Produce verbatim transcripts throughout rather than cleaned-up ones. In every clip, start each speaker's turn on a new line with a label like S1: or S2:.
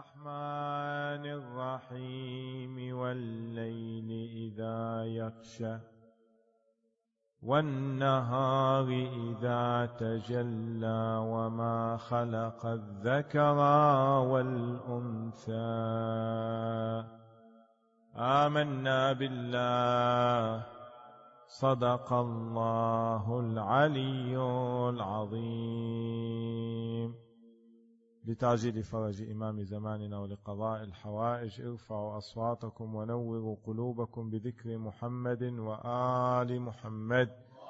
S1: الرحمن الرحيم والليل إذا يغشى والنهار إذا تجلى وما خلق الذكر والأنثى آمنا بالله صدق الله العلي العظيم. لتعجيل فرج إمام زماننا ولقضاء الحوائج ارفعوا أصواتكم ونوروا قلوبكم بذكر محمد وآل محمد.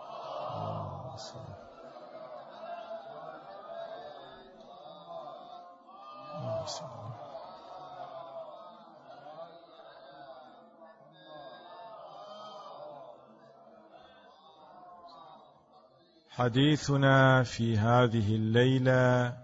S1: حديثنا في هذه الليلة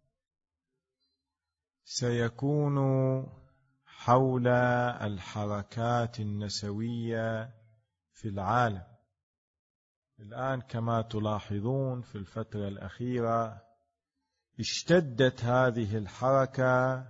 S1: سيكون حول الحركات النسوية في العالم. الآن كما تلاحظون في الفترة الأخيرة اشتدت هذه الحركة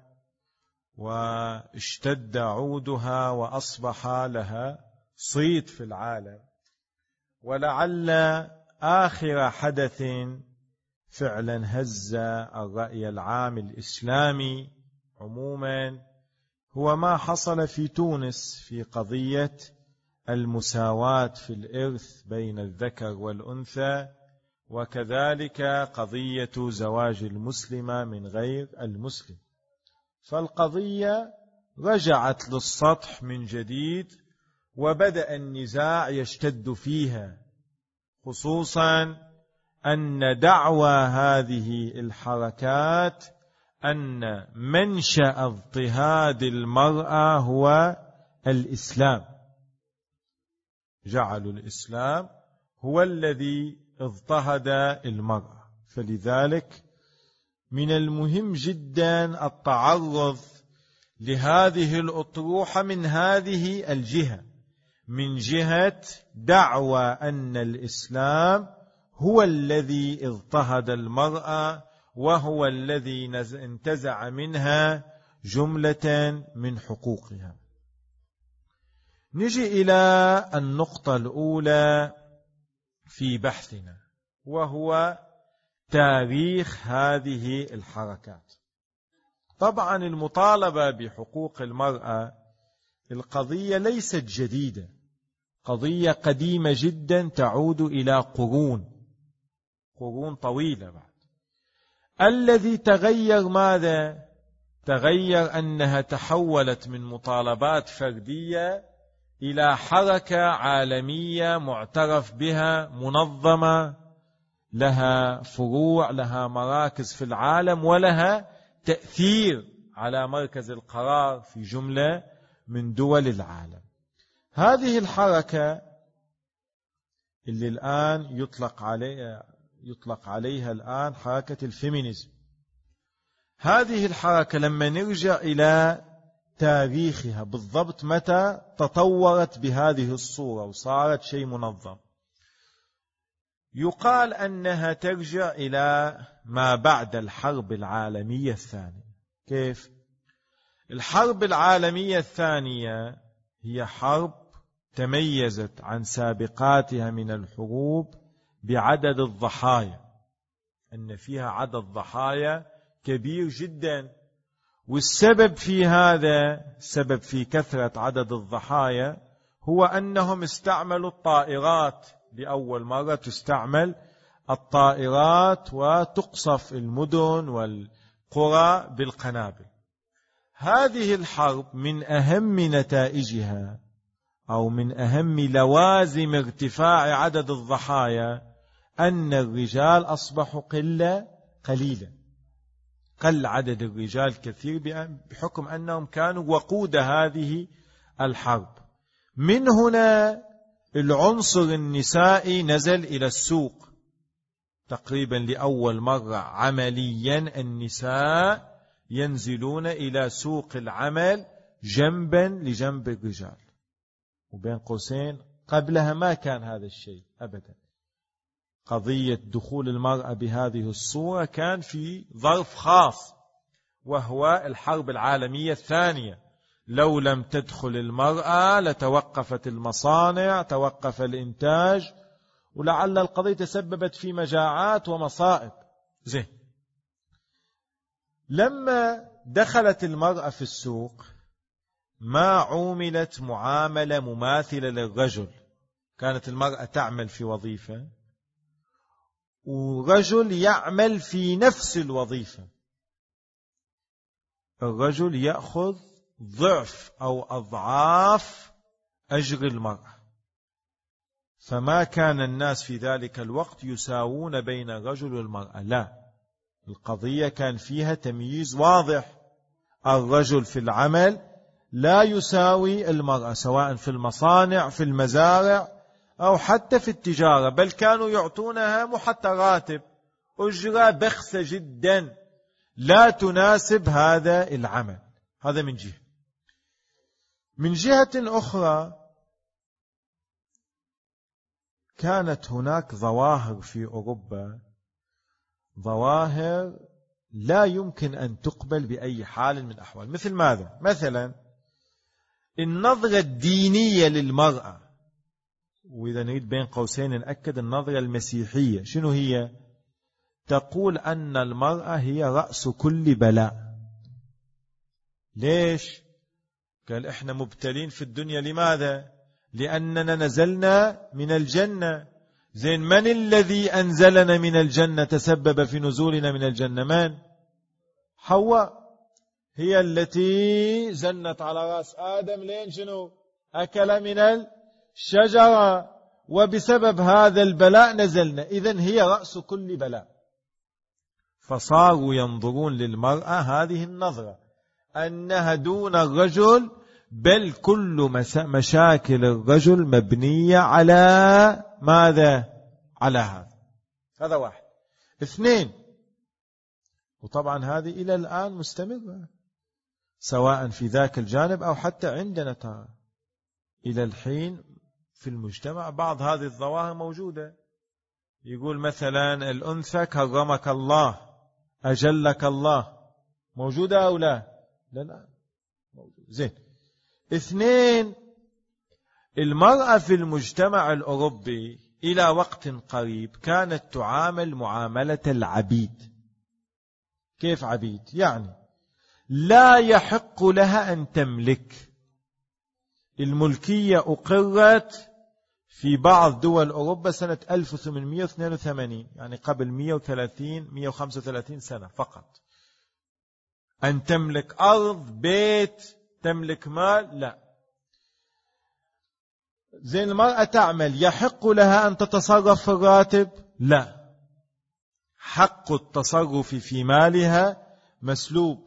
S1: واشتد عودها وأصبح لها صيت في العالم، ولعل آخر حدث فعلا هز الرأي العام الإسلامي عموما هو ما حصل في تونس في قضية المساواة في الإرث بين الذكر والأنثى، وكذلك قضية زواج المسلمة من غير المسلم. فالقضية رجعت للسطح من جديد وبدأ النزاع يشتد فيها، خصوصا أن دعوى هذه الحركات أن منشأ اضطهاد المرأة هو الإسلام، جعلوا الإسلام هو الذي اضطهد المرأة. فلذلك من المهم جدا التعرض لهذه الأطروحة من هذه الجهة، من جهة دعوى أن الإسلام هو الذي اضطهد المرأة وهو الذي انتزع منها جملة من حقوقها. نجي إلى النقطة الأولى في بحثنا، وهو تاريخ هذه الحركات. طبعا المطالبة بحقوق المرأة القضية ليست جديدة، قضية قديمة جدا تعود إلى قرون قرون طويلة بعد. الذي تغير ماذا؟ تغير أنها تحولت من مطالبات فردية إلى حركة عالمية معترف بها، منظمة، لها فروع، لها مراكز في العالم، ولها تأثير على مركز القرار في جملة من دول العالم. هذه الحركة اللي الآن يطلق عليها يطلق عليها الآن حركة الفيمينيزم، هذه الحركة لما نرجع إلى تاريخها بالضبط متى تطورت بهذه الصورة وصارت شيء منظم، يقال أنها ترجع إلى ما بعد الحرب العالمية الثانية. كيف؟ الحرب العالمية الثانية هي حرب تميزت عن سابقاتها من الحروب بعدد الضحايا، أن فيها عدد ضحايا كبير جدا. والسبب في هذا، السبب في كثرة عدد الضحايا، هو أنهم استعملوا الطائرات. لأول مرة تستعمل الطائرات وتقصف المدن والقرى بالقنابل. هذه الحرب من أهم نتائجها أو من أهم لوازم ارتفاع عدد الضحايا أن الرجال أصبحوا قلة قليلة، قل عدد الرجال كثير بحكم أنهم كانوا وقود هذه الحرب. من هنا العنصر النسائي نزل إلى السوق تقريبا لأول مرة عمليا، النساء ينزلون إلى سوق العمل جنبا لجنب الرجال، وبين قوسين قبلها ما كان هذا الشيء أبدا. قضية دخول المرأة بهذه الصورة كان في ظرف خاص، وهو الحرب العالمية الثانية. لو لم تدخل المرأة لتوقفت المصانع، توقف الإنتاج، ولعل القضية تسببت في مجاعات ومصائب. زين، لما دخلت المرأة في السوق ما عوملت معاملة مماثلة للرجل. كانت المرأة تعمل في وظيفة ورجل يعمل في نفس الوظيفة، الرجل يأخذ ضعف أو أضعاف أجر المرأة، فما كان الناس في ذلك الوقت يساوون بين الرجل والمرأة، لا، القضية كان فيها تمييز واضح. الرجل في العمل لا يساوي المرأة، سواء في المصانع، في المزارع، أو حتى في التجارة، بل كانوا يعطونها محتى راتب، أجرة بخسة جدا لا تناسب هذا العمل. هذا من جهة. من جهة أخرى كانت هناك ظواهر في أوروبا، ظواهر لا يمكن أن تقبل بأي حال من الأحوال. مثل ماذا؟ مثلا النظرة الدينية للمرأة، وإذا نريد بين قوسين نأكد النظرة المسيحية. شنو هي؟ تقول أن المرأة هي رأس كل بلاء. ليش؟ قال إحنا مبتلين في الدنيا. لماذا؟ لأننا نزلنا من الجنة. زين، من الذي أنزلنا من الجنة تسبب في نزولنا من الجنة؟ من؟ حواء، هي التي زنت على رأس آدم. لين شنو؟ أكل من الشجرة، وبسبب هذا البلاء نزلنا. إذن هي رأس كل بلاء. فصاروا ينظرون للمرأة هذه النظرة، أنها دون الرجل، بل كل مشاكل الرجل مبنية على ماذا؟ على هذا. هذا واحد. اثنين، وطبعا هذه إلى الآن مستمرة، سواء في ذاك الجانب أو حتى عندنا ترى إلى الحين في المجتمع بعض هذه الظواهر موجودة. يقول مثلا الأنثى كرمك الله، أجلك الله، موجودة أو لا؟ لا لا موجودة. زين. اثنين، المرأة في المجتمع الأوروبي إلى وقت قريب كانت تعامل معاملة العبيد. كيف عبيد؟ يعني لا يحق لها أن تملك. الملكية أقرت في بعض دول أوروبا سنة ألف وثمانمئة واثنين وثمانين، يعني قبل مئة وثلاثين مئة وخمسة وثلاثين سنة فقط. أن تملك أرض، بيت، تملك مال، لا. زين، المرأة تعمل، يحق لها أن تتصرف في الراتب؟ لا، حق التصرف في مالها مسلوب.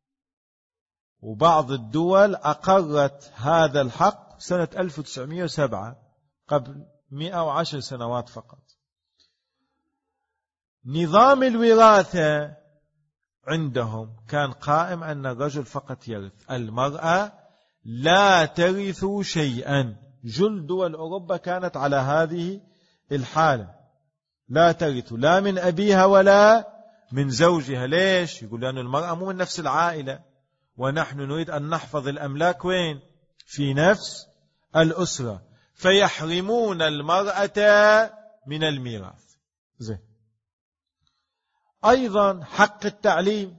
S1: وبعض الدول أقرت هذا الحق سنة ألف وتسعمئة وسبعة، قبل مئة وعشر سنوات فقط. نظام الوراثة عندهم كان قائم أن الرجل فقط يرث، المرأة لا ترث شيئا. جل دول أوروبا كانت على هذه الحالة، لا ترث لا من أبيها ولا من زوجها. ليش؟ يقول لأن المرأة مو من نفس العائلة، ونحن نريد أن نحفظ الأملاك وين؟ في نفس الأسرة، فيحرمون المرأة من الميراث. زين. أيضا حق التعليم،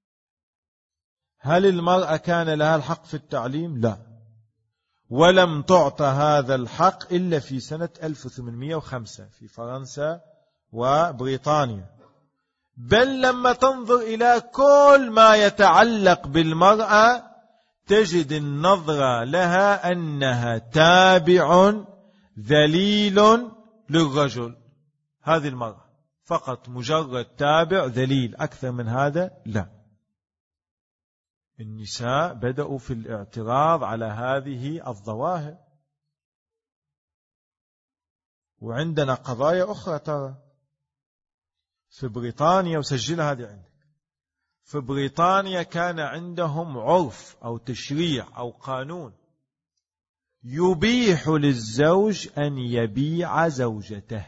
S1: هل المرأة كان لها الحق في التعليم؟ لا، ولم تعطى هذا الحق إلا في سنة ألف وثمانمئة وخمسة في فرنسا وبريطانيا. بل لما تنظر إلى كل ما يتعلق بالمرأة تجد النظرة لها أنها تابع ذليل للرجل. هذه المرأة فقط مجرد تابع ذليل، أكثر من هذا لا. النساء بدأوا في الاعتراض على هذه الظواهر. وعندنا قضايا أخرى ترى في بريطانيا، وسجلها هذه عندك. في بريطانيا كان عندهم عرف أو تشريع أو قانون يبيح للزوج أن يبيع زوجته.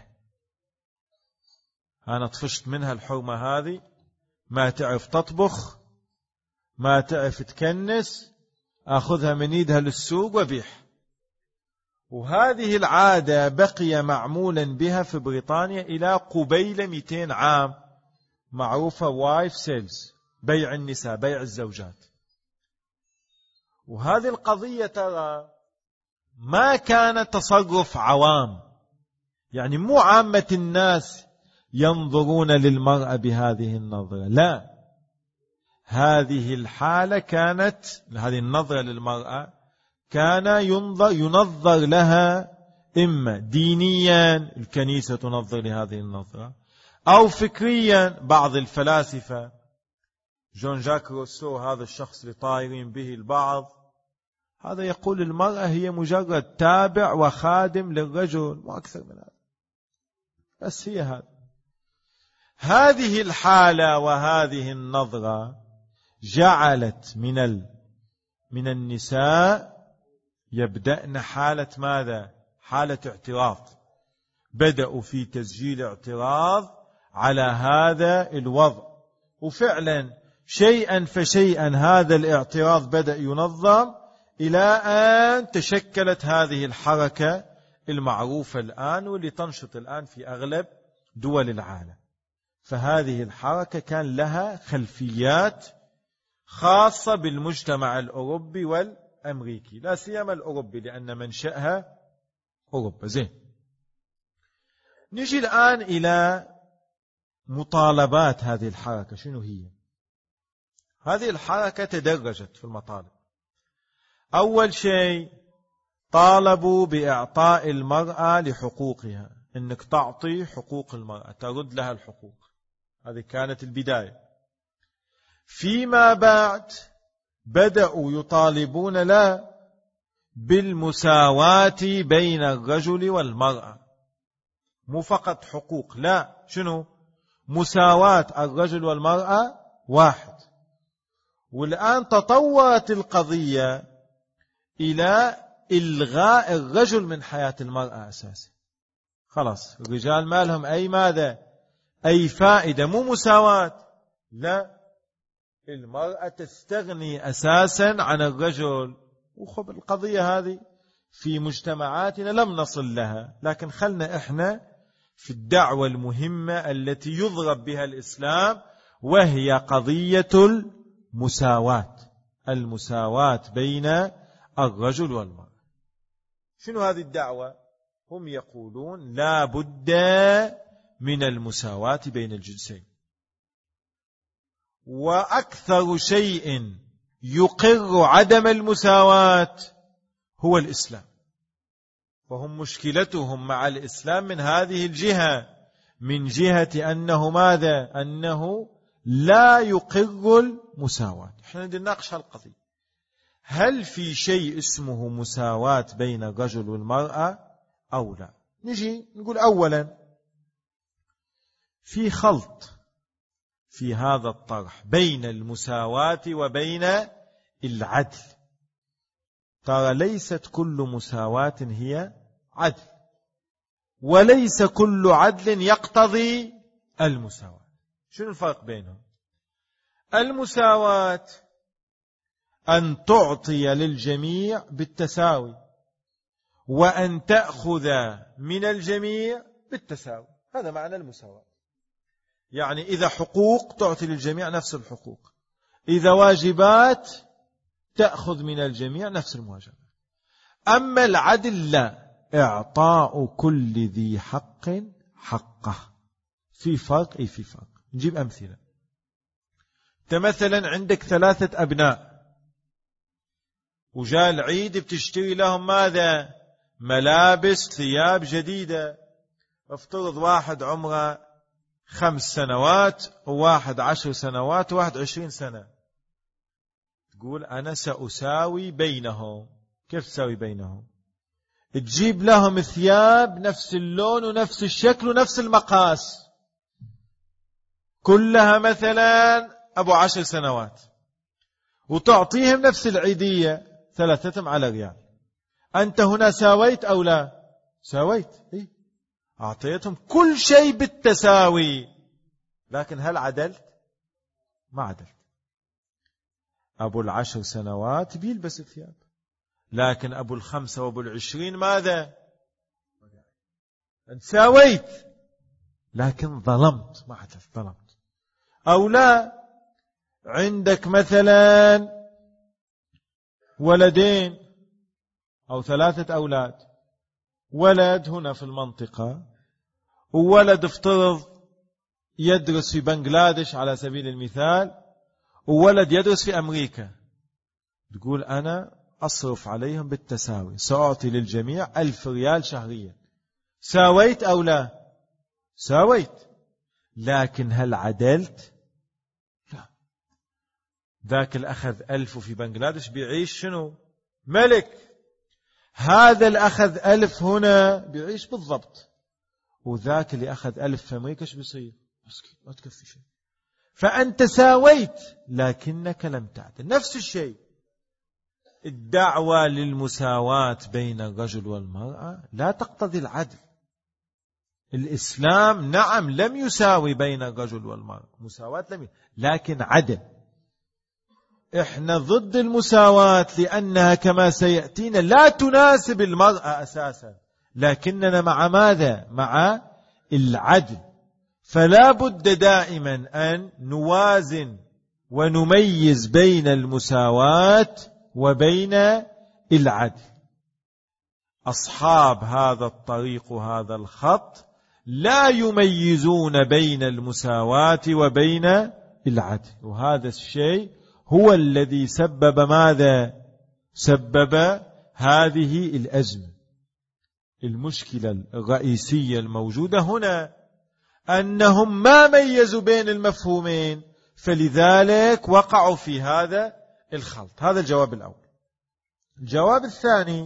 S1: أنا طفشت منها الحرمة هذه، ما تعرف تطبخ ما تعرف تكنس أخذها من إيدها للسوق وبيح. وهذه العادة بقي معمولا بها في بريطانيا إلى قبيل مئتين عام، معروفة وايف سيلز، بيع النساء، بيع الزوجات. وهذه القضية ترى ما كان تصرف عوام، يعني مو عامة الناس ينظرون للمرأة بهذه النظرة، لا، هذه الحالة كانت، هذه النظرة للمرأة كان ينظر, ينظر لها إما دينيا، الكنيسة تنظر لهذه النظرة، أو فكريا، بعض الفلاسفة، جون جاك روسو هذا الشخص اللي طايرين به البعض، هذا يقول المرأة هي مجرد تابع وخادم للرجل، مو أكثر من هذا، بس هي هذا. هذه الحالة وهذه النظرة جعلت من ال... من النساء يبدأن حالة ماذا؟ حالة اعتراض. بدأوا في تسجيل اعتراض على هذا الوضع، وفعلا شيئا فشيئا هذا الاعتراض بدأ ينظم إلى أن تشكلت هذه الحركة المعروفة الآن واللي تنشط الآن في أغلب دول العالم. فهذه الحركة كان لها خلفيات خاصة بالمجتمع الأوروبي والأمريكي، لا سيما الأوروبي لأن منشأها أوروبا. زين، نجي الآن إلى مطالبات هذه الحركة. شنو هي؟ هذه الحركة تدرجت في المطالب. أول شيء طالبوا بإعطاء المرأة لحقوقها، إنك تعطي حقوق المرأة، ترد لها الحقوق. هذه كانت البداية. فيما بعد بدأوا يطالبون لا بالمساواة بين الرجل والمرأة، مو فقط حقوق، لا، شنو؟ مساواة الرجل والمرأة واحد. والآن تطورت القضية إلى إلغاء الرجل من حياة المرأة أساسا. خلاص الرجال ما لهم أي ماذا؟ أي فائدة، مو مساواة، لا، المرأة تستغني أساسا عن الرجل. وخب القضية هذه في مجتمعاتنا لم نصل لها، لكن خلنا إحنا في الدعوة المهمة التي يضرب بها الإسلام، وهي قضية المساواة، المساواة بين الرجل والمرأة. شنو هذه الدعوة؟ هم يقولون لا بد من المساواة بين الجنسين، وأكثر شيء يقر عدم المساواة هو الإسلام. وهم مشكلتهم مع الإسلام من هذه الجهة، من جهة أنه ماذا؟ أنه لا يقر المساواة. احنا نناقش هالقضية، هل في شيء اسمه مساواة بين الرجل والمرأة أو لا؟ نجي نقول أولا في خلط في هذا الطرح بين المساواة وبين العدل. ترى ليست كل مساواة هي عدل، وليس كل عدل يقتضي المساواة. شنو الفرق بينهم؟ المساواة أن تعطي للجميع بالتساوي، وأن تأخذ من الجميع بالتساوي، هذا معنى المساواة. يعني إذا حقوق تعطي للجميع نفس الحقوق، إذا واجبات تأخذ من الجميع نفس المواجبات. أما العدل لا، إعطاء كل ذي حق حقه. في فرق، إيه في فرق. نجيب أمثلة. أنت مثلا عندك ثلاثة أبناء وجاء العيد بتشتري لهم ماذا؟ ملابس ثياب جديدة. افترض واحد عمره خمس سنوات وواحد عشر سنوات وواحد عشرين سنة، تقول أنا سأساوي بينهم. كيف تساوي بينهم؟ تجيب لهم ثياب نفس اللون ونفس الشكل ونفس المقاس، كلها مثلا أبو عشر سنوات، وتعطيهم نفس العيدية ثلاثتهم على ريال. أنت هنا ساويت أو لا؟ ساويت، إيه؟ أعطيتهم كل شيء بالتساوي، لكن هل عدلت؟ ما عدلت. أبو العشر سنوات بيلبس ثياب، لكن أبو الخمسة وأبو العشرين ماذا؟ أنت ساويت لكن ظلمت، ما حدث ظلمت. أو لا، عندك مثلا ولدين أو ثلاثة أولاد، ولد هنا في المنطقة وولد افترض يدرس في بنغلاديش على سبيل المثال، وولد يدرس في أمريكا، تقول أنا أصرف عليهم بالتساوي، سأعطي للجميع ألف ريال شهريا. ساويت أو لا؟ ساويت، لكن هل عدلت؟ لا. ذاك الأخذ ألف في بنغلاديش بيعيش شنو؟ ملك. هذا الأخذ ألف هنا بيعيش بالضبط، وذاك اللي أخذ ألف في أمريكا ايش بيصير؟ مسكين ما تكفي شيء. فأنت ساويت لكنك لم تعدل. نفس الشيء الدعوة للمساواة بين الرجل والمرأة لا تقتضي العدل. الإسلام نعم لم يساوي بين الرجل والمرأة، مساواة لم ي... لكن عدل. إحنا ضد المساواة لأنها كما سيأتينا لا تناسب المرأة أساسا، لكننا مع ماذا؟ مع العدل. فلا بد دائما أن نوازن ونميز بين المساواة وبين العدل. أصحاب هذا الطريق وهذا الخط لا يميزون بين المساواة وبين العدل، وهذا الشيء هو الذي سبب ماذا؟ سبب هذه الأزمة. المشكلة الرئيسية الموجودة هنا أنهم ما ميزوا بين المفهومين، فلذلك وقعوا في هذا الخلط. هذا الجواب الأول. الجواب الثاني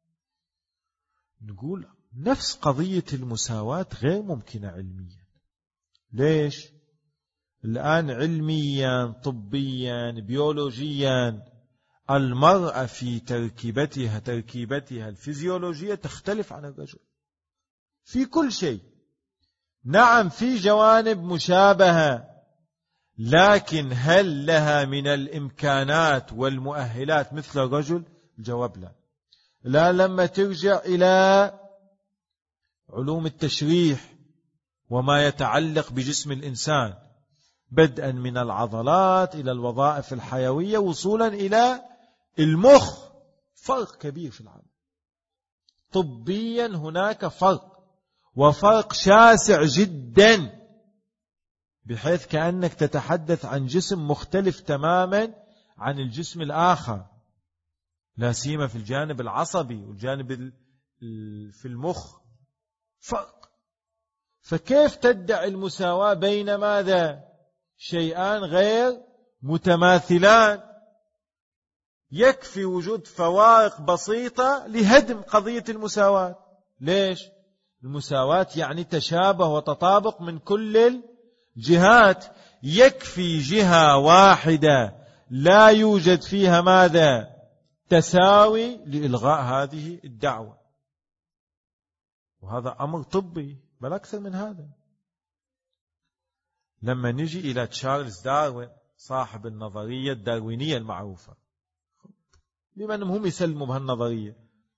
S1: نقول نفس قضية المساواة غير ممكنة علميا. ليش؟ الآن علميا طبيا بيولوجيا المرأة في تركيبتها تركيبتها الفيزيولوجية تختلف عن الرجل في كل شيء. نعم في جوانب مشابهة، لكن هل لها من الإمكانات والمؤهلات مثل الرجل؟ الجواب لا. لا، لما ترجع إلى علوم التشريح وما يتعلق بجسم الإنسان بدءا من العضلات إلى الوظائف الحيوية وصولا إلى المخ، فرق كبير في العالم. طبيا هناك فرق، وفرق شاسع جدا، بحيث كأنك تتحدث عن جسم مختلف تماما عن الجسم الآخر، لا سيما في الجانب العصبي والجانب في المخ فرق. فكيف تدعي المساواة بين ماذا؟ شيئان غير متماثلان. يكفي وجود فوارق بسيطة لهدم قضية المساواة. ليش؟ المساواة يعني تشابه وتطابق من كل الجهات. يكفي جهة واحدة لا يوجد فيها ماذا؟ تساوي لإلغاء هذه الدعوة. وهذا أمر طبي بل أكثر من هذا. لما نجي إلى تشارلز داروين صاحب النظرية الداروينية المعروفة، بما أنهم هم يسلموا بهالنظرية،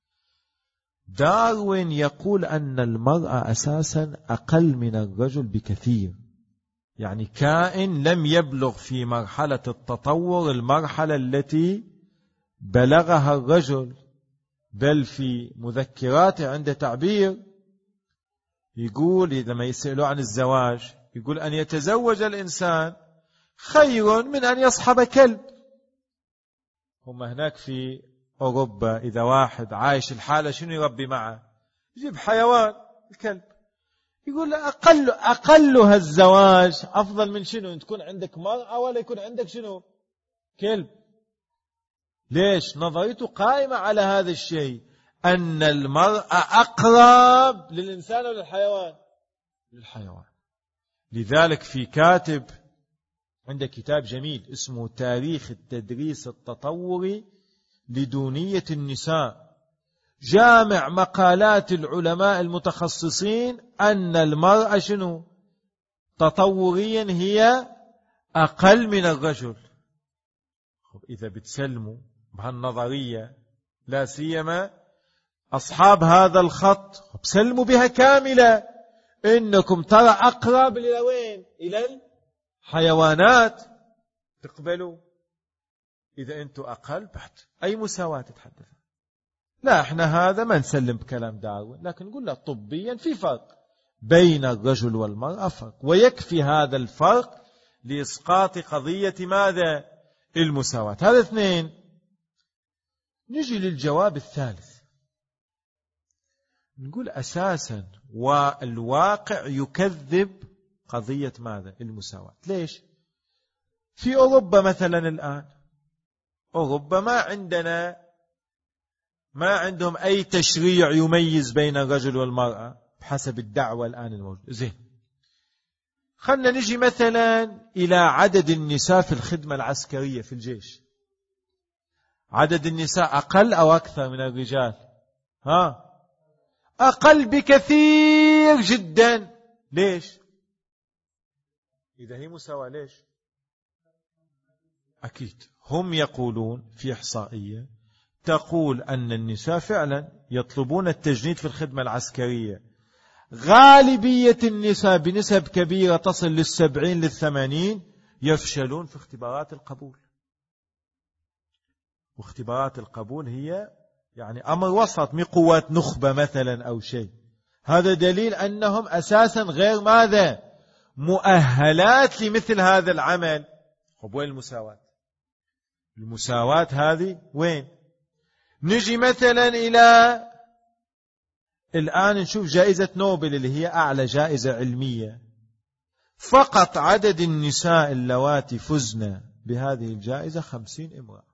S1: داروين يقول أن المرأة أساسا أقل من الرجل بكثير، يعني كائن لم يبلغ في مرحلة التطور المرحلة التي بلغها الرجل. بل في مذكراته عند تعبير يقول إذا ما يسألوا عن الزواج يقول أن يتزوج الإنسان خير من أن يصحب كلب. هم هناك في أوروبا إذا واحد عايش الحالة شنو يربي معه؟ يجيب حيوان الكلب. يقول أقل أقلها الزواج أفضل من شنو؟ أن تكون عندك مرأة ولا يكون عندك شنو؟ كلب. ليش؟ نظريته قائمة على هذا الشيء، أن المرأة أقرب للإنسان ولا للحيوان؟ للحيوان. لذلك في كاتب عنده كتاب جميل اسمه تاريخ التدريس التطوري لدونية النساء، جامع مقالات العلماء المتخصصين أن المرأة شنو؟ تطوريا هي أقل من الرجل. إذا بتسلموا بهالنظرية لا سيما أصحاب هذا الخط بسلموا بها كاملة، إنكم ترى أقرب إلى وين؟ إلى الحيوانات، تقبلوا. إذا أنتوا أقل بحت أي مساواة تتحدث؟ لا، احنا هذا ما نسلم بكلام داروين، لكن نقول له طبيا في فرق بين الرجل والمرأة، فرق، ويكفي هذا الفرق لإسقاط قضية ماذا؟ المساواة. هذا اثنين. نجي للجواب الثالث، نقول أساسا والواقع يكذب قضية ماذا؟ المساواة. ليش؟ في أوروبا مثلا الآن، أوروبا ما عندنا ما عندهم أي تشريع يميز بين الرجل والمرأة بحسب الدعوة الآن الموجودة. زين، خلنا نجي مثلا إلى عدد النساء في الخدمة العسكرية في الجيش. عدد النساء أقل أو أكثر من الرجال؟ ها، أقل بكثير جدا. ليش؟ إذا هي مساواة ليش؟ أكيد هم يقولون في إحصائية تقول أن النساء فعلا يطلبون التجنيد في الخدمة العسكرية. غالبية النساء بنسب كبيرة تصل للسبعين للثمانين يفشلون في اختبارات القبول. واختبارات القبول هي يعني أمر وسط، من قوات نخبة مثلا أو شيء. هذا دليل أنهم أساسا غير ماذا؟ مؤهلات لمثل هذا العمل. طب وين المساواة؟ المساواة هذه وين؟ نجي مثلا إلى الآن نشوف جائزة نوبل اللي هي أعلى جائزة علمية. فقط عدد النساء اللواتي فزن بهذه الجائزة خمسين امرأة،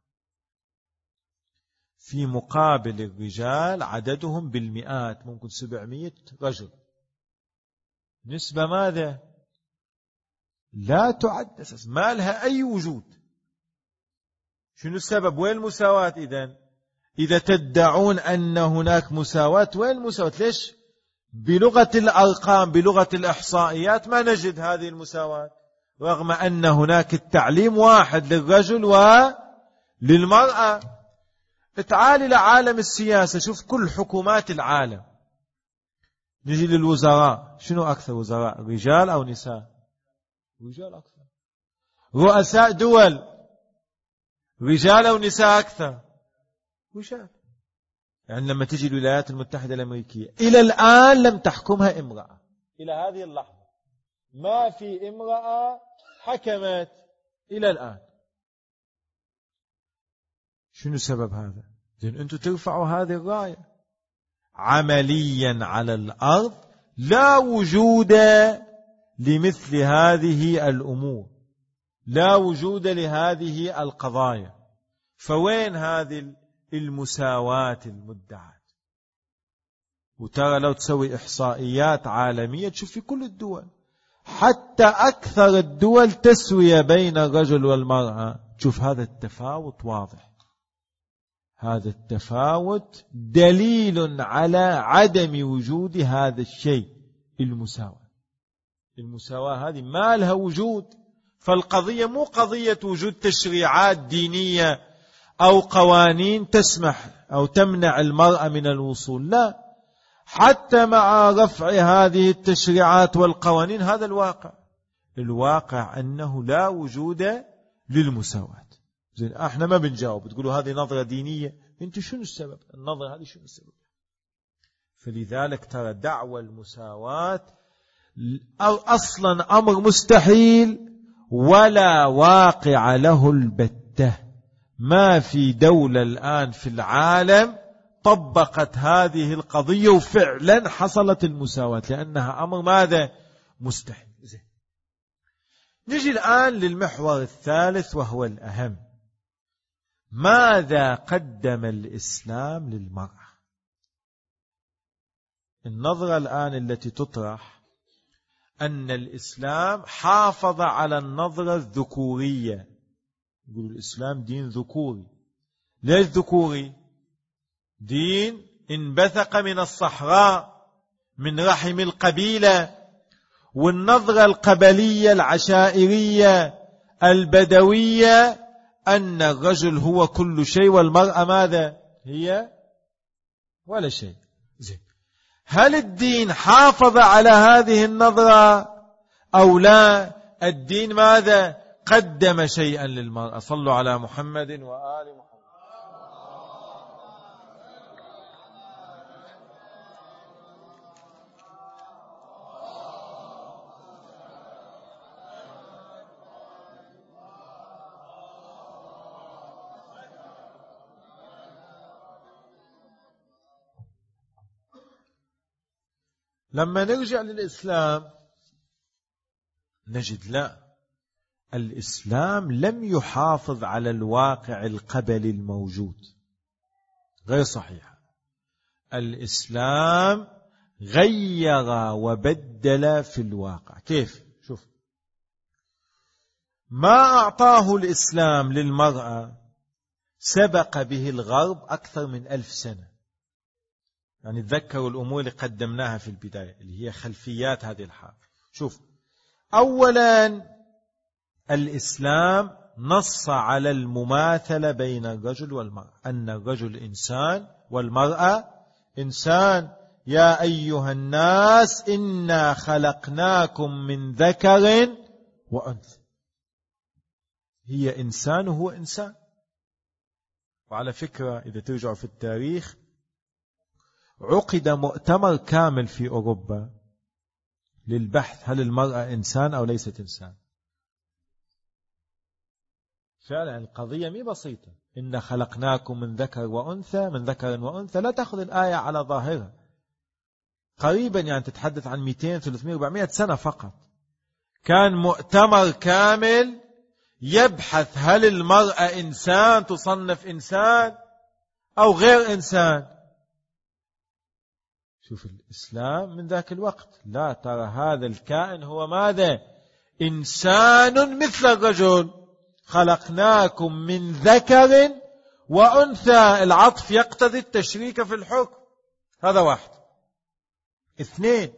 S1: في مقابل الرجال عددهم بالمئات، ممكن سبعمائة رجل. نسبة ماذا؟ لا تعد أساس، ما لها أي وجود. شنو السبب؟ وين المساواة إذن؟ إذا تدعون أن هناك مساواة، وين المساواة؟ ليش بلغة الأرقام بلغة الإحصائيات ما نجد هذه المساواة، رغم أن هناك التعليم واحد للرجل وللمرأة؟ تعال إلى عالم السياسة، شوف كل حكومات العالم. نجي للوزراء، شنو أكثر وزراء، رجال أو نساء؟ رجال أكثر. رؤساء دول، رجال أو نساء أكثر؟ رجال. يعني لما تجي الولايات المتحدة الأمريكية إلى الآن لم تحكمها امرأة، إلى هذه اللحظة ما في امرأة حكمت إلى الآن. شنو سبب هذا؟ لأن أنتم ترفعوا هذه الراية. عمليا على الأرض لا وجود لمثل هذه الأمور، لا وجود لهذه القضايا. فوين هذه المساواة المدعاة؟ وترى لو تسوي إحصائيات عالمية تشوف في كل الدول، حتى أكثر الدول تسوية بين الرجل والمرأة، تشوف هذا التفاوت واضح. هذا التفاوت دليل على عدم وجود هذا الشيء، المساواة. المساواة هذه ما لها وجود. فالقضية مو قضية وجود تشريعات دينية أو قوانين تسمح أو تمنع المرأة من الوصول، لا، حتى مع رفع هذه التشريعات والقوانين هذا الواقع. الواقع أنه لا وجود للمساواة. زين، احنا ما بنجاوب، تقولوا هذه نظرة دينية. انتوا شنو السبب؟ النظرة هذه شنو السبب؟ فلذلك ترى دعوى المساواة أصلا أمر مستحيل ولا واقع له البتة. ما في دولة الآن في العالم طبقت هذه القضية وفعلا حصلت المساواة، لأنها أمر ماذا؟ مستحيل. زين، نجي الآن للمحور الثالث وهو الأهم. ماذا قدم الإسلام للمرأة؟ النظرة الآن التي تطرح أن الإسلام حافظ على النظرة الذكورية. يقول الإسلام دين ذكوري. ليش ذكوري؟ دين انبثق من الصحراء، من رحم القبيلة. والنظرة القبلية العشائرية البدوية أن الرجل هو كل شيء والمرأة ماذا هي ولا شيء. زين، هل الدين حافظ على هذه النظرة أو لا؟ الدين ماذا قدم شيئا للمرأة. صلوا على محمد وآل محمد. لما نرجع للإسلام نجد لا، الإسلام لم يحافظ على الواقع القبلي الموجود، غير صحيح. الإسلام غير وبدل في الواقع. كيف؟ شوف، ما أعطاه الإسلام للمرأة سبق به الغرب أكثر من ألف سنة. يعني تذكروا الأمور اللي قدمناها في البداية اللي هي خلفيات هذه الحالة. شوف، أولا الإسلام نص على المماثلة بين الرجل والمرأة، أن الرجل إنسان والمرأة إنسان. يا أيها الناس إنا خلقناكم من ذكر وأنثى. هي إنسان وهو إنسان. وعلى فكرة إذا ترجعوا في التاريخ عقد مؤتمر كامل في أوروبا للبحث هل المرأة إنسان أو ليست إنسان. فعلا القضية مي بسيطة. إن خلقناكم من ذكر وأنثى، من ذكر وأنثى لا تأخذ الآية على ظاهرها. قريبا يعني تتحدث عن مئتين ثلاثمئة أربعمئة سنة فقط كان مؤتمر كامل يبحث هل المرأة إنسان تصنف إنسان أو غير إنسان. شوف الإسلام من ذاك الوقت لا، ترى هذا الكائن هو ماذا؟ إنسان مثل الرجل. خلقناكم من ذكر وأنثى. العطف يقتضي التشريك في الحكم. هذا واحد. اثنين،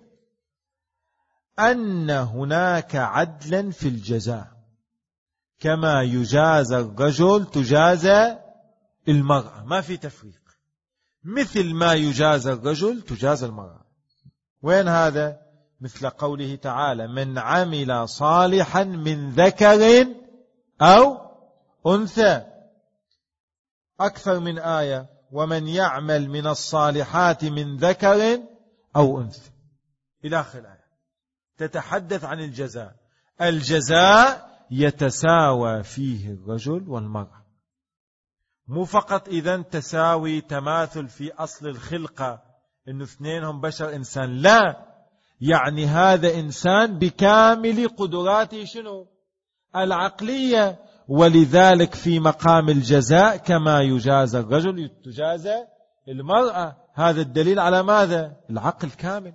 S1: أن هناك عدلا في الجزاء، كما يجازى الرجل تجازى المرأة، ما في تفريق. مثل ما يجازى الرجل تجازى المرأة. وين هذا؟ مثل قوله تعالى من عمل صالحا من ذكر أو أنثى. أكثر من آية، ومن يعمل من الصالحات من ذكر أو أنثى إلى آخر الآية تتحدث عن الجزاء. الجزاء يتساوى فيه الرجل والمرأة، مو فقط إذن تساوي تماثل في أصل الخلقة إنه اثنينهم بشر إنسان، لا، يعني هذا إنسان بكامل قدراته شنو؟ العقلية. ولذلك في مقام الجزاء كما يجازى الرجل تجازى المرأة. هذا الدليل على ماذا؟ العقل كامل،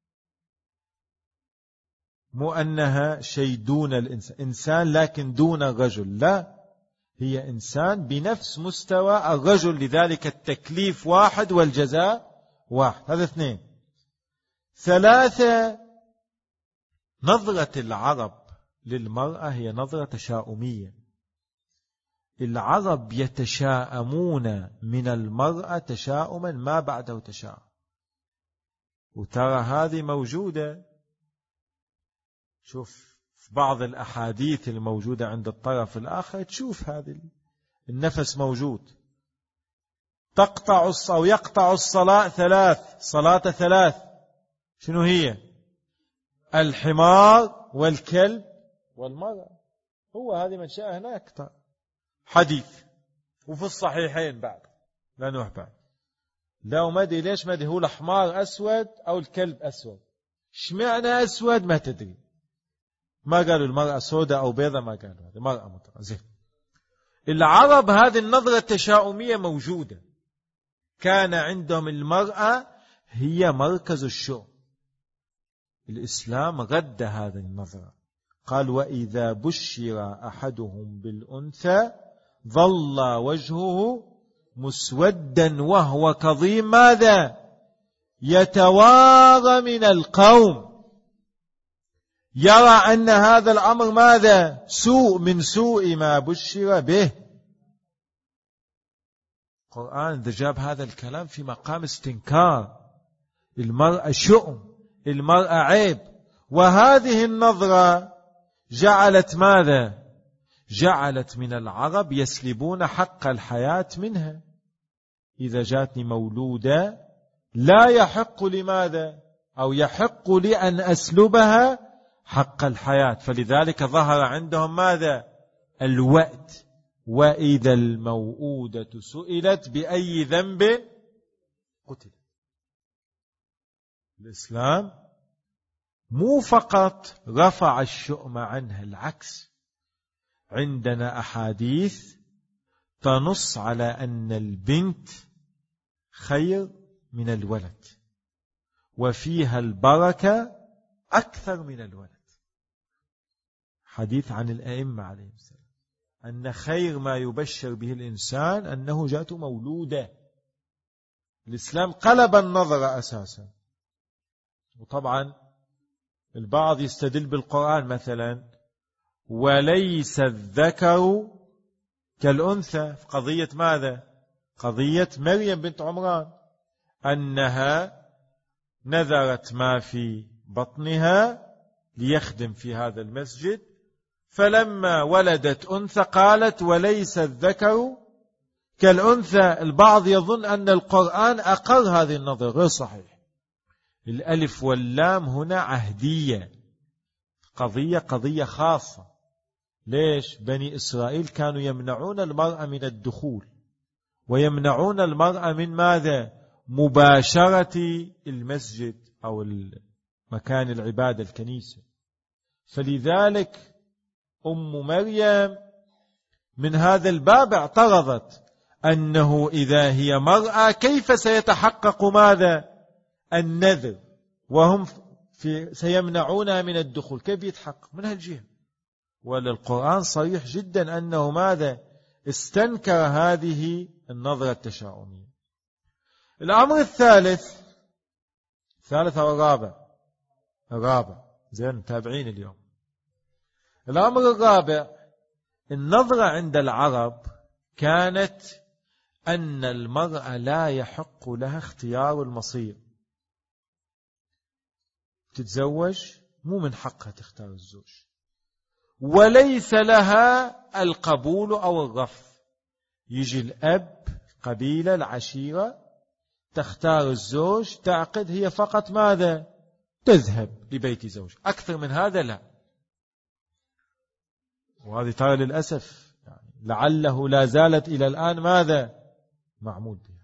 S1: مو أنها شيء دون الإنسان، إنسان لكن دون الرجل، لا، هي إنسان بنفس مستوى الرجل. لذلك التكليف واحد والجزاء واحد. هذا اثنين. ثلاثة، نظرة العرب للمرأة هي نظرة تشاؤمية. العرب يتشاءمون من المرأة تشاؤما ما بعده تشاؤم. وترى هذه موجودة. شوف في بعض الأحاديث الموجودة عند الطرف الآخر تشوف هذا النفس موجود. تقطع أو يقطع الصلاة ثلاث، صلاة ثلاث. شنو هي؟ الحمار والكلب والمرأة. هو هذه من شاء هناك حديث وفي الصحيحين بعد لا نوح بعد. لو مدي ليش مدي هو الحمار أسود أو الكلب أسود؟ شمعنا أسود ما تدري. ما قالوا المرأة سوداء أو بيضة، ما قالوا هذه مرأة مترزة. العرب هذه النظرة التشاؤمية موجودة. كان عندهم المرأة هي مركز الشؤم. الإسلام رد هذه النظرة، قال وإذا بشر أحدهم بالأنثى ظل وجهه مسودا وهو كظيم ماذا؟ يتوارى من القوم. يرى أن هذا الأمر ماذا؟ سوء من سوء ما بشر به. القرآن إذا جاب هذا الكلام في مقام استنكار، المرأة شؤم، المرأة عيب. وهذه النظرة جعلت ماذا؟ جعلت من العرب يسلبون حق الحياة منها. إذا جاتني مولودة لا يحق لماذا؟ أو يحق لي أن أسلبها حق الحياة. فلذلك ظهر عندهم ماذا؟ الوأد. وإذا الموءودة سئلت بأي ذنب قتلت. الإسلام مو فقط رفع الشؤم عنها، العكس، عندنا أحاديث تنص على أن البنت خير من الولد، وفيها البركة أكثر من الولد. حديث عن الأئمة عليهم السلام أن خير ما يبشر به الإنسان أنه جاءته مولودة. الإسلام قلب النظر أساسا. وطبعا البعض يستدل بالقرآن مثلا وليس الذكر كالأنثى، في قضية ماذا؟ قضية مريم بنت عمران، أنها نذرت ما في بطنها ليخدم في هذا المسجد، فلما ولدت أنثى قالت وليس الذكر كالأنثى. البعض يظن أن القرآن أقر هذه النظرة، غير صحيح. الألف واللام هنا عهدية، قضية قضية خاصة. ليش؟ بني إسرائيل كانوا يمنعون المرأة من الدخول، ويمنعون المرأة من ماذا؟ مباشرة المسجد أو مكان العبادة الكنيسة. فلذلك أم مريم من هذا الباب اعترضت أنه إذا هي مرأة كيف سيتحقق ماذا؟ النذر، وهم في سيمنعونها من الدخول، كيف يتحقق من هالجهة؟ وللقرآن صريح جدا أنه ماذا؟ استنكر هذه النظرة التشاؤمية. الأمر الثالث، الثالث أو الرابع؟ الرابع، زين متابعين اليوم. الأمر الرابع، النظرة عند العرب كانت أن المرأة لا يحق لها اختيار المصير. تتزوج مو من حقها تختار الزوج، وليس لها القبول أو الرفض. يجي الأب، قبيلة، العشيرة، تختار الزوج، تعقد، هي فقط ماذا؟ تذهب لبيت زوج، أكثر من هذا لا. وهذه ترى للأسف يعني لعله لا زالت إلى الآن ماذا؟ معمود بها.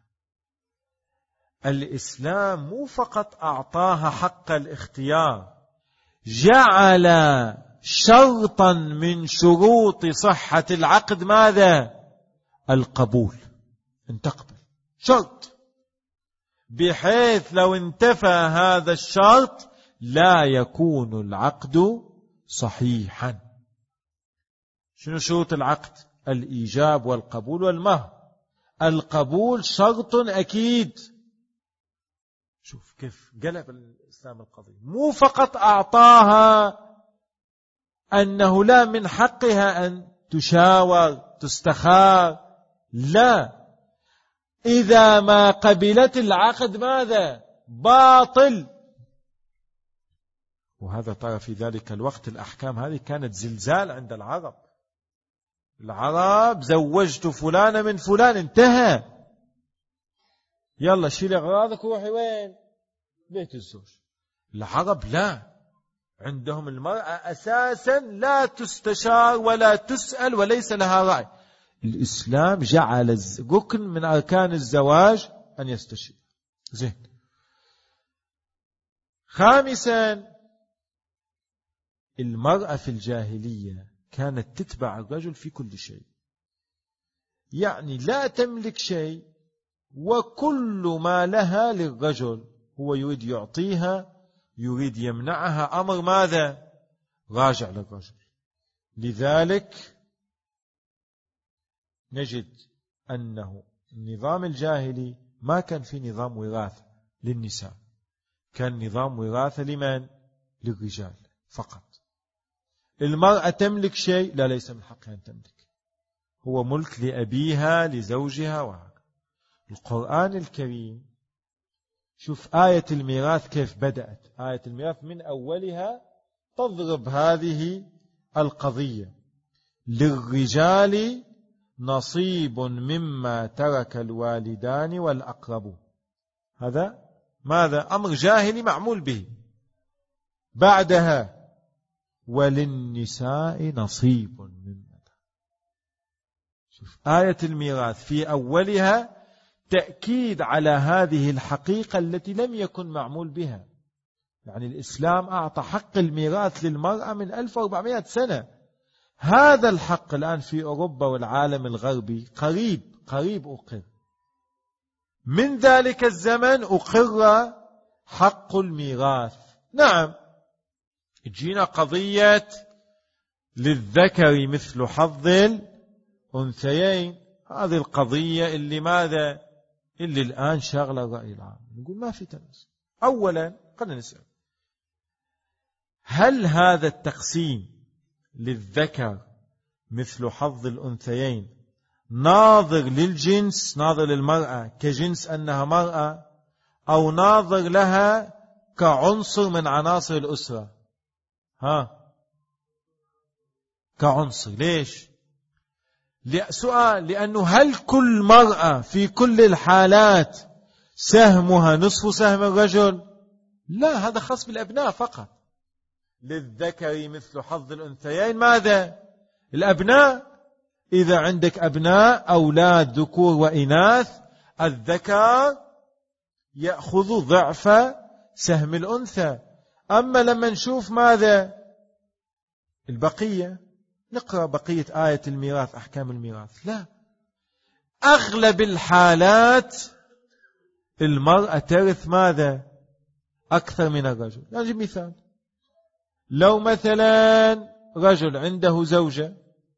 S1: الإسلام مو فقط أعطاها حق الاختيار، جعل شرطا من شروط صحة العقد ماذا؟ القبول، أن تقبل، شرط، بحيث لو انتفى هذا الشرط لا يكون العقد صحيحا. شنو شروط العقد؟ الإيجاب والقبول والمهر. القبول شرط أكيد. شوف كيف قلب الإسلام القضية، مو فقط أعطاها أنه لا من حقها أن تشاور تستخار، لا، إذا ما قبلت العقد ماذا؟ باطل. وهذا ترى في ذلك الوقت الأحكام هذه كانت زلزال عند العرب. العرب زوجت فلانة من فلان، انتهى، يلا شيل أغراضك وروحي وين؟ بيت الزوج. العرب لا، عندهم المرأة أساسا لا تستشار ولا تسأل وليس لها رأي. الإسلام جعل ركن من أركان الزواج أن يستشير. زين. خامسا، المرأة في الجاهلية كانت تتبع الرجل في كل شيء، يعني لا تملك شيء، وكل ما لها للرجل، هو يريد يعطيها، يريد يمنعها، أمر ماذا؟ راجع للرجل. لذلك نجد أنه النظام الجاهلي ما كان في نظام وراثة للنساء، كان نظام وراثة لمن؟ للرجال فقط. المرأة تملك شيء؟ لا، ليس من حقها أن تملك، هو ملك لأبيها لزوجها وهكذا. القرآن الكريم شوف آية الميراث كيف بدأت. آية الميراث من أولها تضرب هذه القضية: للرجال نصيب مما ترك الوالدان والأقربون. هذا ماذا؟ أمر جاهلي معمول به. بعدها وللنساء نصيب مما. شوف آية الميراث في أولها تأكيد على هذه الحقيقة التي لم يكن معمول بها. يعني الإسلام أعطى حق الميراث للمرأة من ألف وأربعمائة سنة. هذا الحق الآن في أوروبا والعالم الغربي قريب قريب أقر. من ذلك الزمن أقر حق الميراث. نعم، جينا قضية للذكر مثل حظ الأنثيين. هذه القضية اللي ماذا؟ اللي الآن شغلة الرأي العام. نقول ما في تناسب. أولا خلينا نسأل: هل هذا التقسيم للذكر مثل حظ الأنثيين ناظر للجنس، ناظر للمرأة كجنس أنها مرأة، أو ناظر لها كعنصر من عناصر الأسرة؟ ها، كعنصر. ليش؟ سؤال: لأنه هل كل مرأة في كل الحالات سهمها نصف سهم الرجل؟ لا، هذا خاص بالأبناء فقط. للذكر مثل حظ الأنثيين ماذا؟ الأبناء. إذا عندك أبناء أولاد ذكور وإناث، الذكر يأخذ ضعف سهم الأنثى. أما لما نشوف ماذا البقية، نقرأ بقية آية الميراث، أحكام الميراث، لا، أغلب الحالات المرأة ترث ماذا؟ أكثر من الرجل. نجيب مثال: لو مثلا رجل عنده زوجة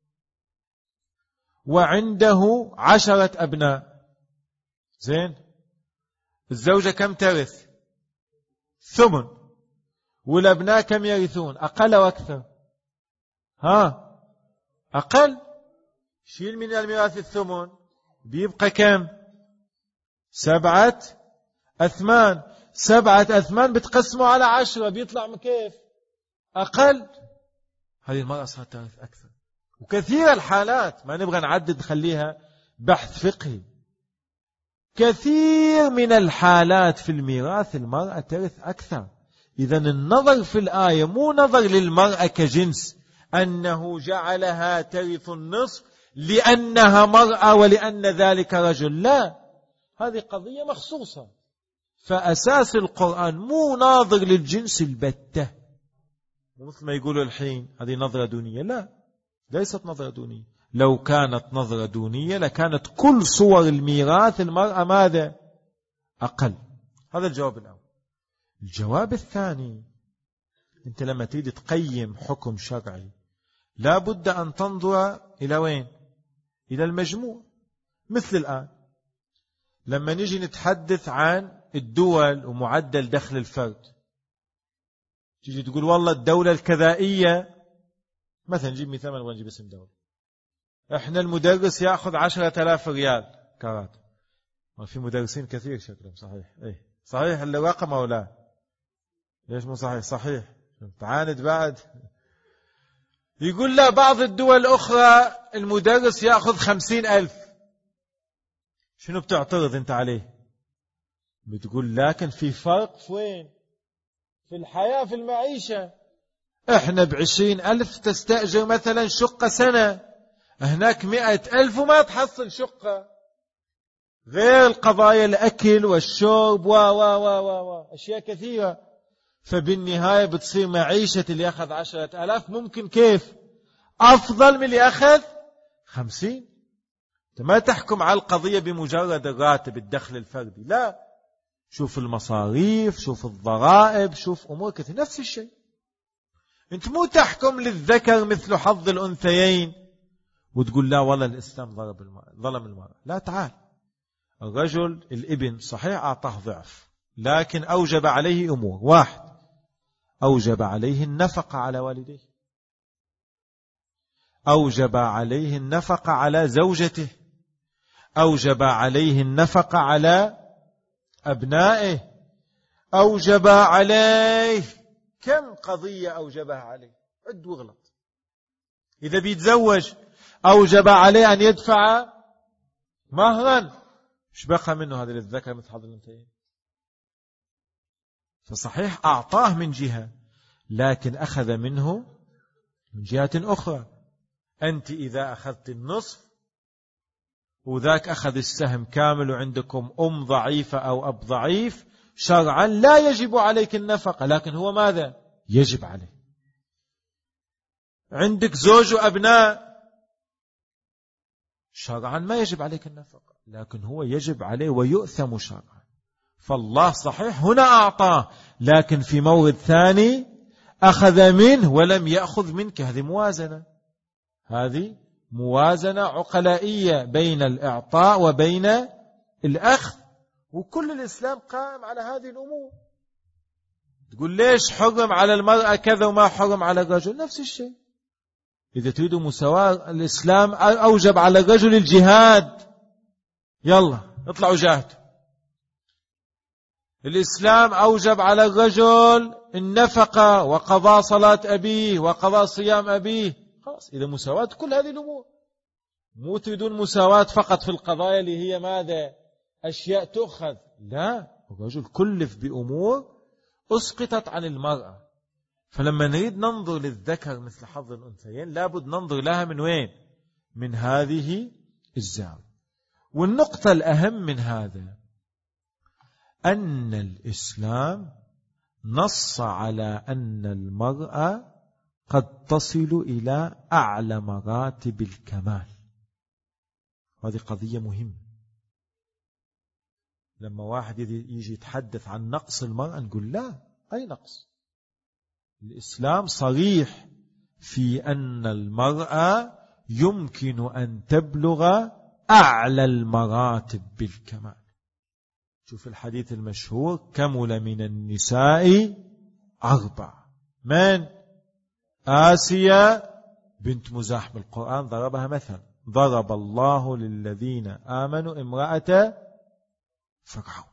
S1: وعنده عشرة أبناء، زين، الزوجة كم ترث؟ ثمن. والأبناء كم يرثون؟ أقل أو أكثر؟ ها، أقل. شيل من الميراث الثمن، بيبقى كم؟ سبعة أثمان. سبعة أثمان بتقسموا على عشرة، بيطلع كيف؟ أقل. هذه المرأة صارت ترث أكثر. وكثير الحالات، ما نبغى نعدد، خليها بحث فقهي، كثير من الحالات في الميراث المرأة ترث أكثر. إذن النظر في الآية مو نظر للمرأة كجنس أنه جعلها ترث النصف لأنها مرأة ولأن ذلك رجل، لا، هذه قضية مخصوصة. فأساس القرآن مو ناظر للجنس البتة، مثل ما يقولوا الحين هذه نظرة دونية. لا، ليست نظرة دونية. لو كانت نظرة دونية لكانت كل صور الميراث المرأة ماذا؟ أقل. هذا الجواب الأول. الجواب الثاني: أنت لما تريد تقيم حكم شرعي لا بد أن تنظر إلى وين؟ إلى المجموع. مثل الآن لما نجي نتحدث عن الدول ومعدل دخل الفرد، تيجي تقول والله الدولة الكذائية، مثلا نجيب مثال، ما نبغى نجيب اسم دولة، احنا المدرس يأخذ عشرة آلاف ريال كراتب. ما في مدرسين كثير شكلهم صحيح. ايه صحيح الرقم او لا؟ ليش مو صحيح؟ صحيح. تعاند بعد. يقول لا، بعض الدول الأخرى المدرس يأخذ خمسين ألف. شنو بتعترض انت عليه؟ بتقول لكن في فرق في وين؟ في الحياة، في المعيشة. احنا بعشرين ألف تستأجر مثلا شقة سنة، هناك مئة ألف وما تحصل شقة، غير القضايا الأكل والشرب و و و و أشياء كثيرة. فبالنهاية بتصير معيشة اللي أخذ عشرة آلاف ممكن كيف أفضل من اللي أخذ خمسين. ما تحكم على القضية بمجرد الراتب، الدخل الفردي، لا، شوف المصاريف، شوف الضرائب، شوف أمور كثير. نفس الشيء، أنت مو تحكم للذكر مثل حظ الأنثيين وتقول لا والله الإسلام ضرب المرأة، ظلم المرأة. لا، تعال، الرجل الابن صحيح أعطاه ضعف، لكن أوجب عليه أمور. واحد، أوجب عليه النفقة على والديه، أوجب عليه النفقة على زوجته، أوجب عليه النفقة على أبنائه، أوجب عليه كم قضية أوجبها عليه، عد واغلط. إذا بيتزوج أوجب عليه أن يدفع مهرا، مش بقى منه هذا للذكر مثل حظ الأنثيين. فصحيح أعطاه من جهة، لكن أخذ منه من جهة أخرى. أنت إذا أخذت النصف وذاك أخذ السهم كامل وعندكم أم ضعيفة أو أب ضعيف، شرعا لا يجب عليك النفقة، لكن هو ماذا يجب عليه. عندك زوج وأبناء، شرعا ما يجب عليك النفقة، لكن هو يجب عليه ويؤثم شرعا. فالله صحيح هنا أعطاه، لكن في مورد ثاني أخذ منه ولم يأخذ منك. هذه موازنة، هذه موازنة عقلائية بين الإعطاء وبين الأخذ، وكل الإسلام قائم على هذه الأمور. تقول ليش حرم على المرأة كذا وما حرم على الرجل؟ نفس الشيء. إذا تريدوا مساواة، الإسلام أوجب على الرجل الجهاد، يلا اطلعوا جاهدوا. الإسلام أوجب على الرجل النفقة وقضاء صلاة أبيه وقضاء صيام أبيه. خلاص، إذا مساواة كل هذه الأمور. مو تريدون مساواة فقط في القضايا اللي هي ماذا أشياء تؤخذ، لا، الرجل كلف بأمور أسقطت عن المرأة. فلما نريد ننظر للذكر مثل حظ الأنثيين لابد ننظر لها من وين؟ من هذه الزاوية. والنقطة الأهم من هذا أن الإسلام نص على أن المرأة قد تصل إلى أعلى مراتب الكمال. هذه قضية مهمة. لما واحد يجي يتحدث عن نقص المرأة نقول لا، أي نقص؟ الإسلام صريح في أن المرأة يمكن أن تبلغ أعلى المراتب بالكمال. شوف الحديث المشهور: كمل من النساء أربع. من؟ آسيا بنت مزاحم، القرآن ضربها مثلا: ضرب الله للذين آمنوا امرأة فرعون.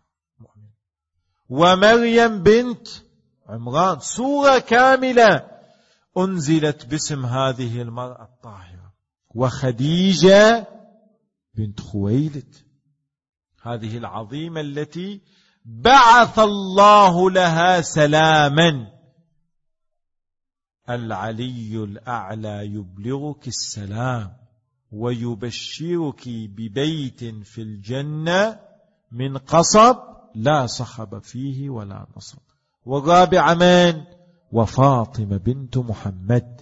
S1: ومريم بنت عمران، سورة كاملة أنزلت باسم هذه المرأة الطاهرة. وخديجة بنت خويلد، هذه العظيمة التي بعث الله لها سلاما: العلي الأعلى يبلغك السلام ويبشرك ببيت في الجنة من قصب لا صخب فيه ولا نصب. والرابعة من؟ وفاطمة بنت محمد.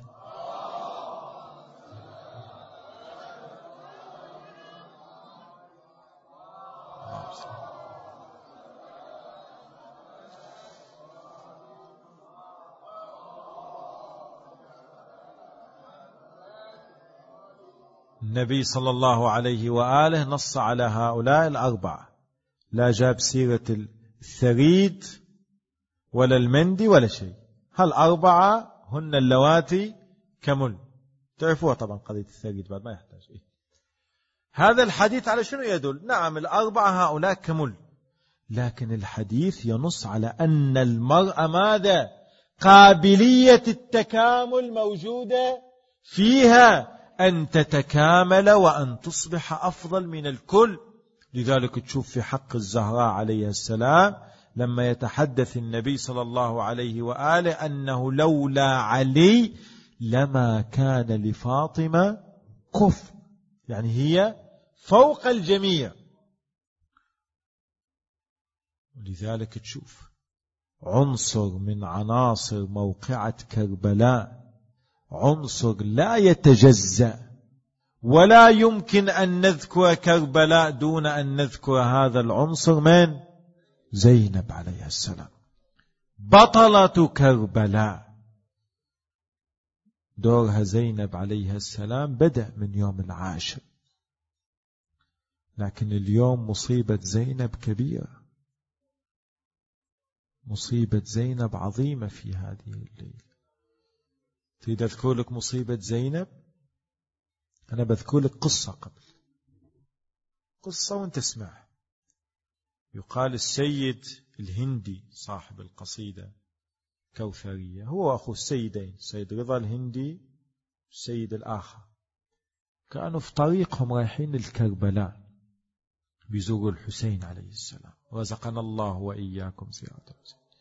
S1: النبي صلى الله عليه وآله نص على هؤلاء الأربعة، لا جاب سيرة الثريد ولا المندي ولا شيء. هالأربعة هن اللواتي كمل. تعرفوها طبعا قضية الثريد، بعد ما يحتاج إيه. هذا الحديث على شنو يدل؟ نعم، الأربعة هؤلاء كمل، لكن الحديث ينص على أن المرأة ماذا؟ قابلية التكامل موجودة فيها، أن تتكامل وأن تصبح أفضل من الكل. لذلك تشوف في حق الزهراء عليه السلام لما يتحدث النبي صلى الله عليه وآله أنه لولا علي لما كان لفاطمة كفء، يعني هي فوق الجميع. ولذلك تشوف عنصر من عناصر موقعة كربلاء، عنصر لا يتجزأ، ولا يمكن أن نذكر كربلاء دون أن نذكر هذا العنصر من؟ زينب عليه السلام، بطلة كربلاء. دورها زينب عليه السلام بدأ من يوم العاشر، لكن اليوم مصيبة زينب كبيرة، مصيبة زينب عظيمة في هذه الليلة. تريد أذكر لك مصيبة زينب؟ أنا بذكر لك قصة قبل قصة وانت اسمع. يقال السيد الهندي صاحب القصيدة كوثرية هو أخو السيدين، سيد رضا الهندي والسيد الآخر، كانوا في طريقهم رايحين للكربلاء بيزوروا الحسين عليه السلام، رزقنا الله وإياكم زيارته.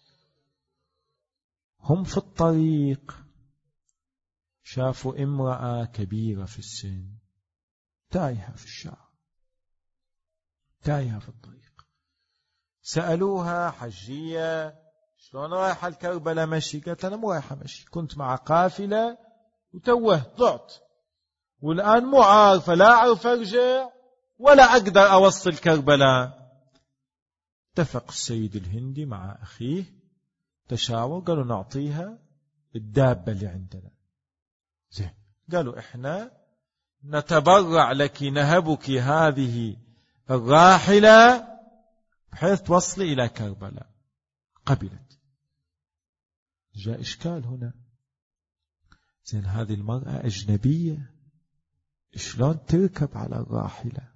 S1: هم في الطريق شافوا امرأة كبيرة في السن تايهة في الشارع، تايهة في الطريق. سألوها: حجية شلون رايحة الكربلاء مشي؟ قالت: أنا مو رايحة مشي، كنت مع قافلة وتوهت ضعت، والآن مو عارفة لا أعرف أرجع ولا أقدر أوصل كربلاء. اتفق السيد الهندي مع أخيه، تشاور، قالوا: نعطيها الدابة اللي عندنا. زين، قالوا: إحنا نتبرع لك، نهبك هذه الراحلة بحيث توصلي إلى كربلاء. قبلت. جاء إشكال هنا. زين، هذه المرأة أجنبية، شلون تركب على الراحلة؟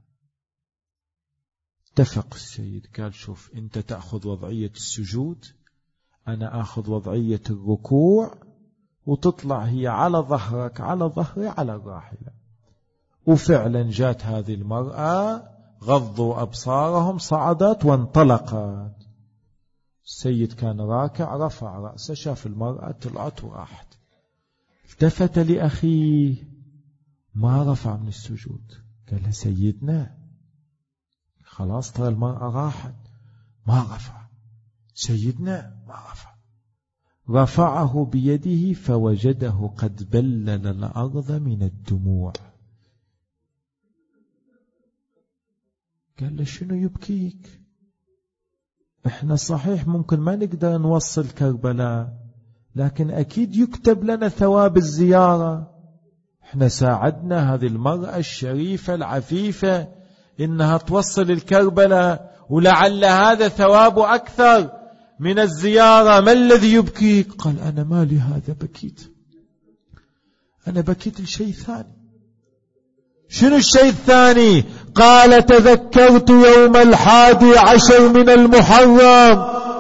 S1: اتفق السيد، قال: شوف، أنت تأخذ وضعية السجود، أنا أخذ وضعية الركوع، وتطلع هي على ظهرك على ظهري على الراحلة. وفعلا جات هذه المرأة، غضوا أبصارهم، صعدت وانطلقت. السيد كان راكع، رفع رأسه، شاف المرأة طلعت وراحت. التفت لأخيه، ما رفع من السجود. قال له: سيدنا خلاص ترى المرأة راحت. ما رفع. سيدنا ما رفع. رفعه بيده فوجده قد بلل الأرض من الدموع. قال له: شنو يبكيك؟ احنا صحيح ممكن ما نقدر نوصل كربلاء، لكن أكيد يكتب لنا ثواب الزيارة. احنا ساعدنا هذه المرأة الشريفة العفيفة إنها توصل الكربلاء، ولعل هذا ثواب أكثر من الزيارة. ما الذي يبكيك؟ قال: أنا ما لهذا بكيت، أنا بكيت لشيء ثاني. شنو الشيء الثاني؟ قال: تذكرت يوم الحادي عشر من المحرم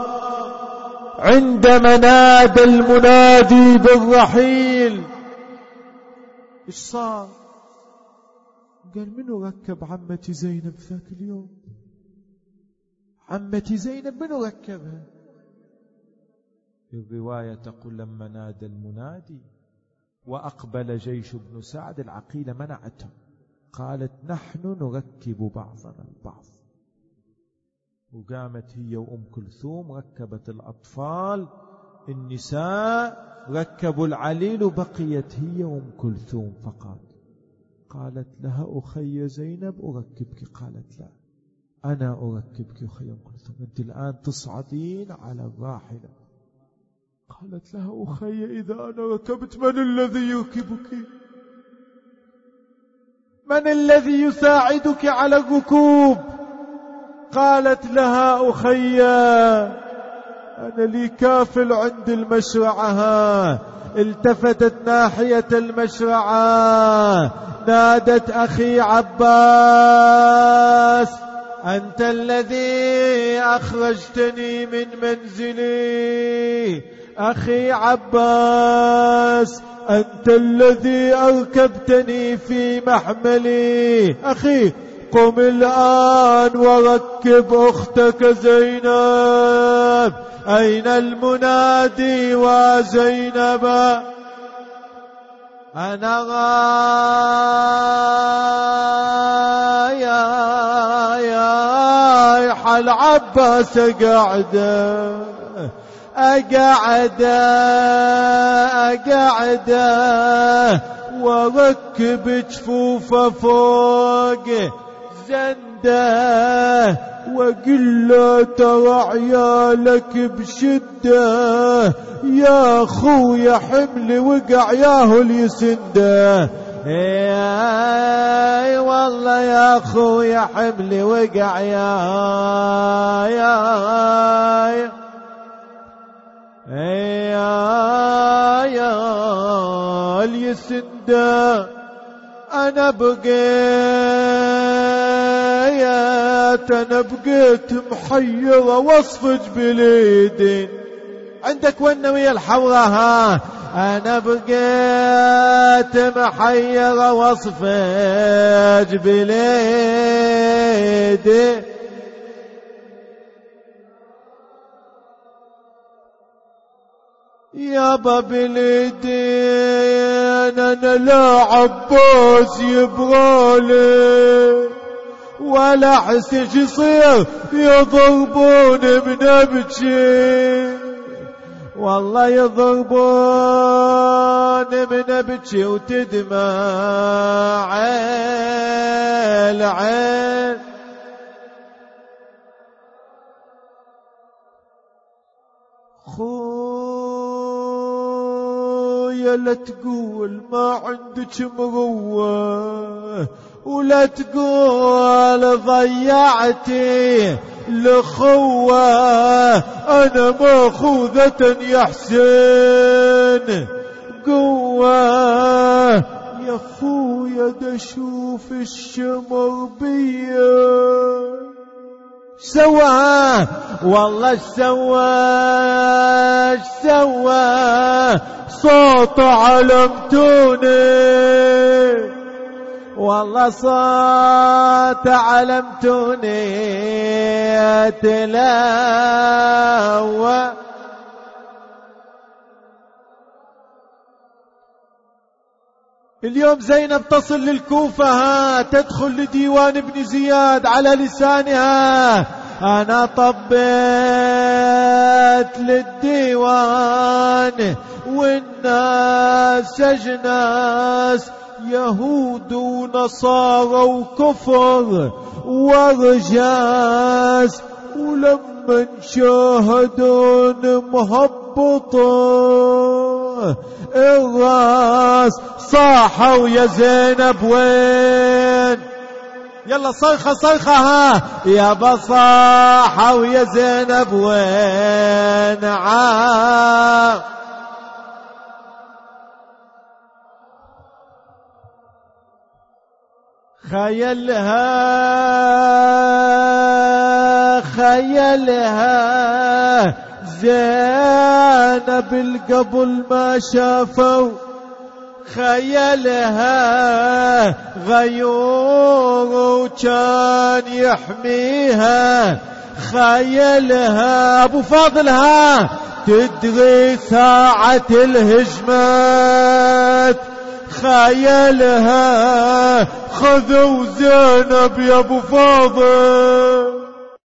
S1: عندما نادى المنادي بالرحيل. إيش صار؟ قال: منو ركب عمتي زينب ذاك اليوم؟ عمتي زينب منو ركبها؟ الرواية تقول: لما نادى المنادي وأقبل جيش ابن سعد، العقيلة منعتهم، قالت: نحن نركب بعضنا البعض. وقامت هي وأم كلثوم ركبت الأطفال، النساء ركبوا العليل، وبقيت هي وأم كلثوم فقط. قالت لها: أخي زينب أركبك؟ قالت: لا، أنا أركبك أخي أم كلثوم، أنت الآن تصعدين على الراحلة. قالت لها: أخي إذا أنا ركبت من الذي يركبك؟ من الذي يساعدك على الركوب؟ قالت لها: أخي أنا لي كافل عند المشرعة. التفتت ناحية المشرعة، نادت: أخي عباس، أنت الذي أخرجتني من منزلي. أخي عباس، أنت الذي أركبتني في محملي. أخي قم الآن وركب أختك زينب. أين المنادي وزينب؟ أنا رايح العباس قاعدة أقعد أقعد وركب جفوفه فوق زنده، وقل له: ترى عيالك بشدة، يا خويا حملي وقع ياهو اليسنده. اي والله يا خويا حملي وقع يا يا يا يا اليسنده. أنا بقيت أنا بقيت محيرة واصفج بليدي. عندك وين ويا الحورة ها؟ أنا بقيت محيرة واصفج بليدي. يابا بليدين أنا لا عباس يبغالي ولا حس ايش يصير يضربوني من ابكي. والله يضربوني من ابكي وتدمع العين. خويا لا تقول ما عندك مروة ولا تقول ضيعتي الأخوة. أنا ماخوذة يا حسين قوة. يا خويا دا شوف الشمر بيا سوا. والله سوا سوا صوت علمتوني. والله صوت علمتوني تلاوة. اليوم زينب تصل للكوفة ها تدخل لديوان ابن زياد على لسانها أنا طبيت للديوان والناس أجناس يهود ونصارى وكفر ورجاس. ولما شاهدون مهبطة الراس صاحوا يا زينب وين. يلا صيخة صيخة ها يابا صاحوا يا زينب وين. عام خيلها خيلها زينب القبل ما شافوا. خيلها غيور وكان يحميها. خيلها ابو فاضلها تدري ساعة الهجمات. خيلها خذوا زينب يا ابو فاضل